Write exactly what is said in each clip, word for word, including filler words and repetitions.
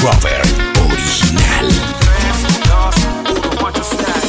Robert original. tres, dos, uno, watch your step.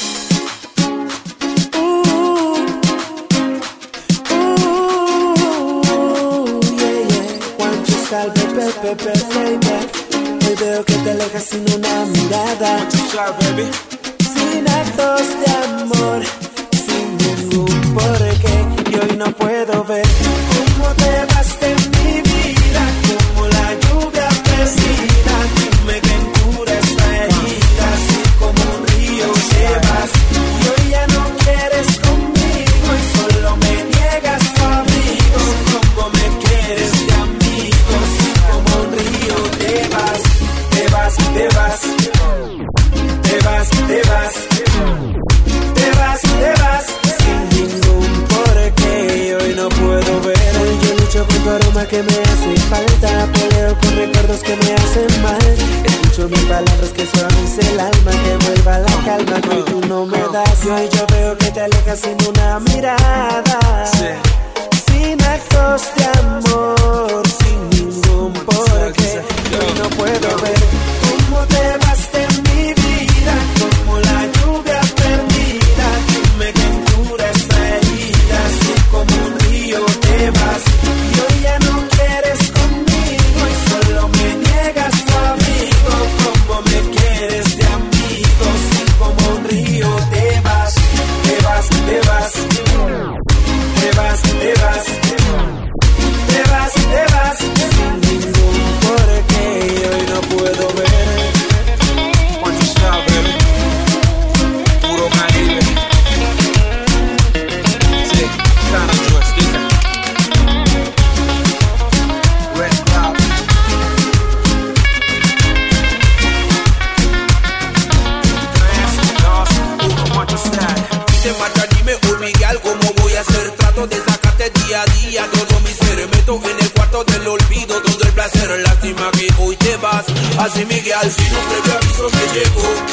Salve, Pepe, Pepe, hoy veo que te alejas sin una mirada, sin actos de amor, sin ningún porqué. Y hoy no puedo ver cómo te vas de mi vida, como la lluvia perdida. Dime que cura esta herida, así como un río te vas. Y hoy ya no quieres conmigo y solo me niegas tu abrigo. Como me quieres de amigo, como un río te vas, te vas, te vas, te vas, te vas, te vas, te vas, sin ningún porqué. Hoy no puedo ver, hoy yo lucho con tu aroma que me hace falta, peleo con recuerdos que me hacen mal, escucho mis palabras que suavicen el alma, que vuelva la calma que hoy tú no me das. Y hoy yo veo que te alejas sin una mirada, sin actos de amor, sin ningún porqué. Y hoy no puedo ver cómo te vas de mi vida, como la lluvia perdida. Dime que cura esta herida, así como un río te vas. Y hoy ya no quieres conmigo y solo me niegas tu abrigo. Como me quieres de amigo, así como un río te vas, te vas, te vas, te vas, te vas, te vas, te vas, sin ningún porqué. Hoy no puedo ver. Watch your style, baby. Puro Caribe. Sí, Sana Joyce, dice. Red Cloud. tres, dos, uno, watch your style. Te marcha, dime, oh Miguel, ¿cómo voy a hacer? Trato de sacarte día a día todo mi ser. Meto en el cuarto del olvido todo el placer. Lástima que hoy te vas. Así Miguel, sin un previo aviso me llegó.